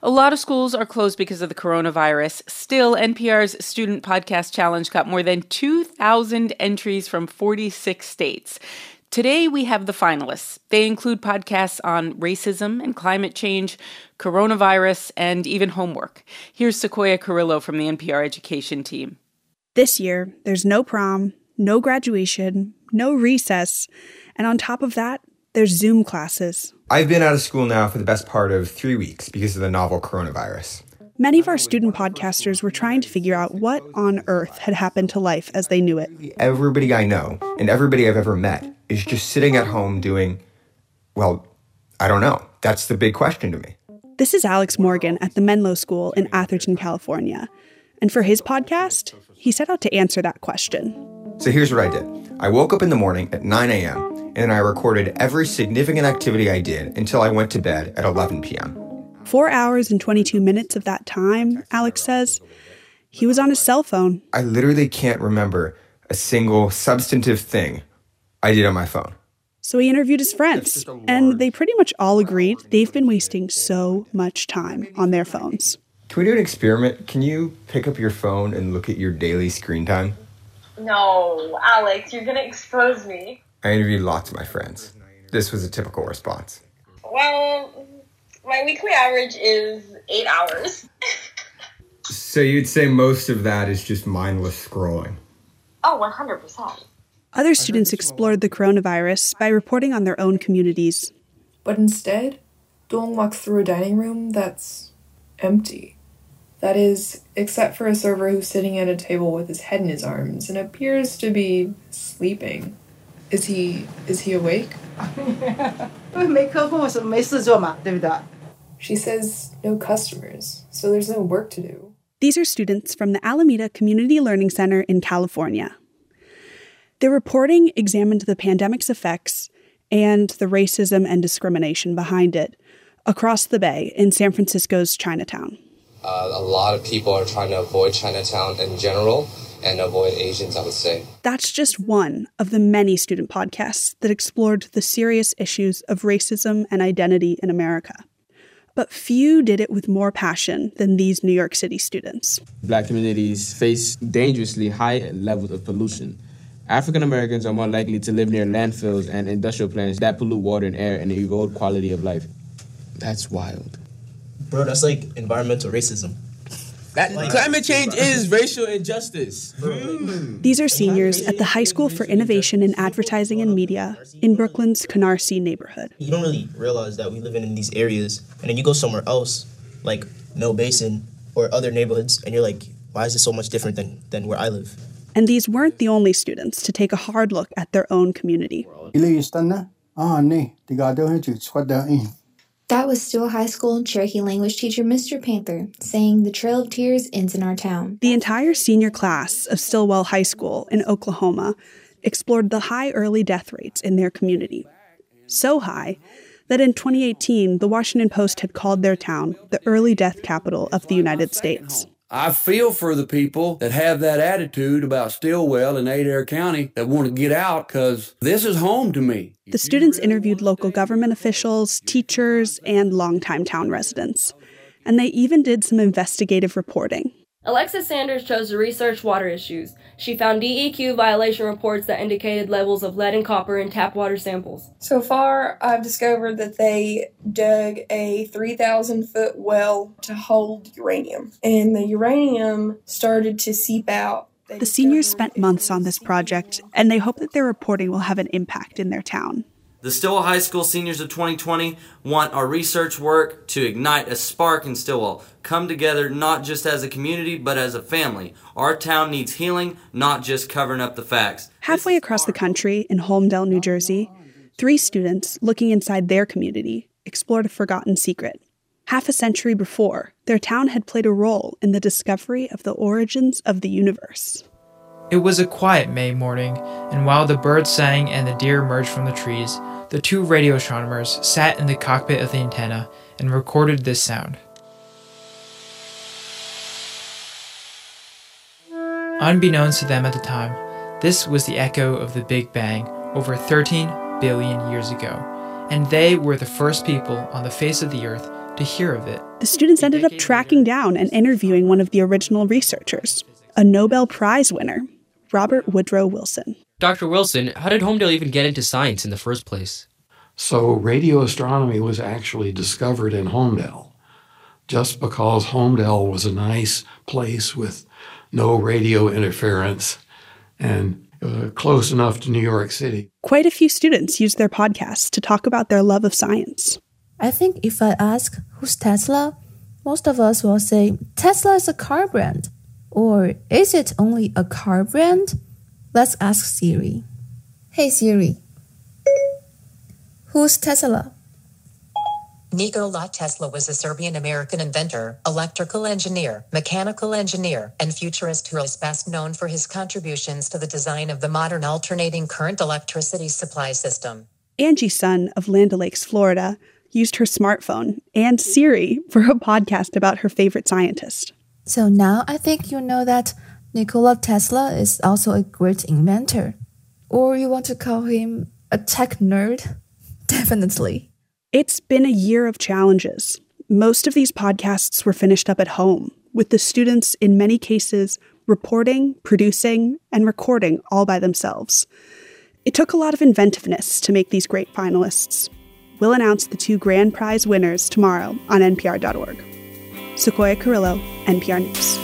A lot of schools are closed because of the coronavirus. Still, NPR's Student Podcast Challenge got more than 2,000 entries from 46 states. Today, we have the finalists. They include podcasts on racism and climate change, coronavirus, and even homework. Here's Sequoia Carrillo from the NPR education team. This year, there's no prom, no graduation, no recess, and on top of that, there's Zoom classes. I've been out of school now for the best part of 3 weeks because of the novel coronavirus. Many of our student podcasters were trying to figure out what on earth had happened to life as they knew it. Everybody I know and everybody I've ever met is just sitting at home doing, well, I don't know. That's the big question to me. This is Alex Morgan at the Menlo School in Atherton, California. And for his podcast, he set out to answer that question. So here's what I did. I woke up in the morning at 9 a.m. and I recorded every significant activity I did until I went to bed at 11 p.m. 4 hours and 22 minutes of that time, Alex says, he was on his cell phone. I literally can't remember a single substantive thing I did on my phone. So he interviewed his friends, and they pretty much all agreed they've been wasting so much time on their phones. Can we do an experiment? Can you pick up your phone and look at your daily screen time? No, Alex, you're going to expose me. I interviewed lots of my friends. This was a typical response. Well, my weekly average is 8 hours. So you'd say most of that is just mindless scrolling? Oh, 100%. Other students explored the coronavirus by reporting on their own communities. But instead, Dong walks through a dining room that's empty. That is, except for a server who's sitting at a table with his head in his arms and appears to be sleeping. Is he awake? She says no customers, so there's no work to do. These are students from the Alameda Community Learning Center in California. Their reporting examined the pandemic's effects and the racism and discrimination behind it across the Bay in San Francisco's Chinatown. A lot of people are trying to avoid Chinatown in general and avoid Asians, I would say. That's just one of the many student podcasts that explored the serious issues of racism and identity in America. But few did it with more passion than these New York City students. Black communities face dangerously high levels of pollution. African Americans are more likely to live near landfills and industrial plants that pollute water and air and erode quality of life. That's wild. Bro, that's like environmental racism. Climate change is racial injustice. These are seniors at the High School for Innovation in Advertising and Media in Brooklyn's Canarsie neighborhood. You don't really realize that we live in these areas, and then you go somewhere else, like Mill Basin or other neighborhoods, and you're like, why is it so much different than where I live? And these weren't the only students to take a hard look at their own community. That was Stillwell High School Cherokee language teacher Mr. Panther saying the Trail of Tears ends in our town. The entire senior class of Stillwell High School in Oklahoma explored the high early death rates in their community. So high that in 2018, the Washington Post had called their town the early death capital of the United States. I feel for the people that have that attitude about Stillwell and Adair County that want to get out because this is home to me. The students interviewed local government officials, teachers, and longtime town residents. And they even did some investigative reporting. Alexis Sanders chose to research water issues. She found DEQ violation reports that indicated levels of lead and copper in tap water samples. So far, I've discovered that they dug a 3,000-foot well to hold uranium. And the uranium started to seep out. The seniors spent months on this project, and they hope that their reporting will have an impact in their town. The Stillwell High School seniors of 2020 want our research work to ignite a spark in Stillwell. Come together not just as a community, but as a family. Our town needs healing, not just covering up the facts. Halfway across the country in Holmdel, New Jersey, 3 students looking inside their community explored a forgotten secret. Half a century before, their town had played a role in the discovery of the origins of the universe. It was a quiet May morning, and while the birds sang and the deer emerged from the trees, the 2 radio astronomers sat in the cockpit of the antenna and recorded this sound. Unbeknownst to them at the time, this was the echo of the Big Bang over 13 billion years ago, and they were the first people on the face of the Earth to hear of it. The students ended up tracking down and interviewing one of the original researchers, a Nobel Prize winner, Robert Woodrow Wilson. Dr. Wilson, how did Holmdel even get into science in the first place? So radio astronomy was actually discovered in Holmdel. Just because Holmdel was a nice place with no radio interference and close enough to New York City. Quite a few students use their podcasts to talk about their love of science. I think if I ask, who's Tesla? Most of us will say, Tesla is a car brand. Or, is it only a car brand? Let's ask Siri. Hey Siri, who's Tesla? Nikola Tesla was a Serbian-American inventor, electrical engineer, mechanical engineer, and futurist who is best known for his contributions to the design of the modern alternating current electricity supply system. Angie Sun of Land O'Lakes, Florida, used her smartphone and Siri for a podcast about her favorite scientist. So now I think you know that Nikola Tesla is also a great inventor. Or you want to call him a tech nerd? Definitely. It's been a year of challenges. Most of these podcasts were finished up at home, with the students, in many cases, reporting, producing, and recording all by themselves. It took a lot of inventiveness to make these great finalists. We'll announce the 2 grand prize winners tomorrow on NPR.org. Sequoia Carrillo, NPR News.